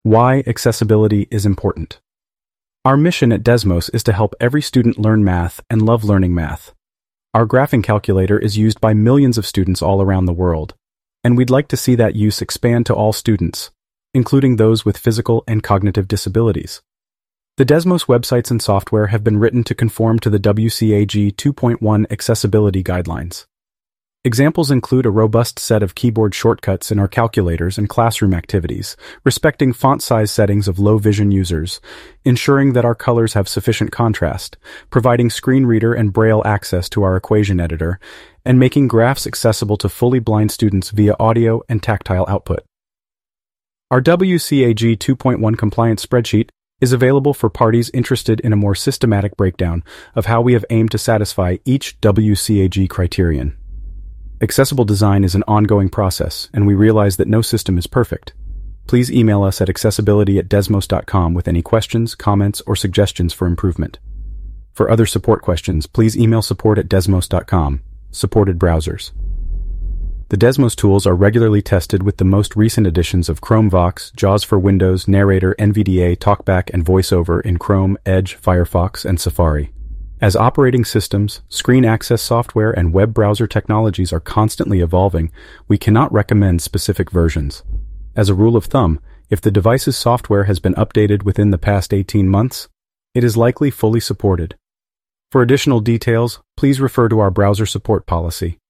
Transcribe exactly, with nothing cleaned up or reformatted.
Why accessibility is important. Our mission at Desmos is to help every student learn math and love learning math. Our graphing calculator is used by millions of students all around the world, and we'd like to see that use expand to all students, including those with physical and cognitive disabilities. The Desmos websites and software have been written to conform to the W C A G two point one accessibility guidelines. Examples include a robust set of keyboard shortcuts in our calculators and classroom activities, respecting font size settings of low vision users, ensuring that our colors have sufficient contrast, providing screen reader and braille access to our equation editor, and making graphs accessible to fully blind students via audio and tactile output. Our W C A G two point one compliance spreadsheet is available for parties interested in a more systematic breakdown of how we have aimed to satisfy each W C A G criterion. Accessible design is an ongoing process, and we realize that no system is perfect. Please email us at accessibility at desmos dot com with any questions, comments, or suggestions for improvement. For other support questions, please email support at desmos dot com. Supported browsers. The Desmos tools are regularly tested with the most recent editions of ChromeVox, JAWS for Windows, Narrator, N V D A, TalkBack, and VoiceOver in Chrome, Edge, Firefox, and Safari. As operating systems, screen access software, and web browser technologies are constantly evolving, we cannot recommend specific versions. As a rule of thumb, if the device's software has been updated within the past eighteen months, it is likely fully supported. For additional details, please refer to our browser support policy.